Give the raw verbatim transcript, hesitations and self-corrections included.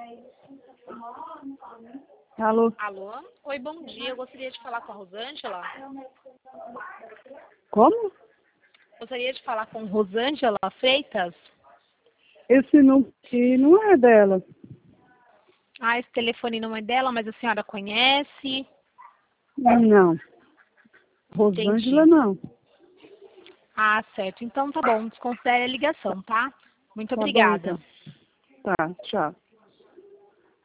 Alô? Alô? Oi, bom dia. Eu gostaria de falar com a Rosângela. Como? Gostaria de falar com Rosângela Freitas. Esse número aqui não é dela. Ah, esse telefone não é dela, mas a senhora conhece? Não. Rosângela, Entendi. não. Ah, certo. Então tá bom. Desconsidere a ligação, tá? Muito Tá bom, obrigada. então. Tá, tchau.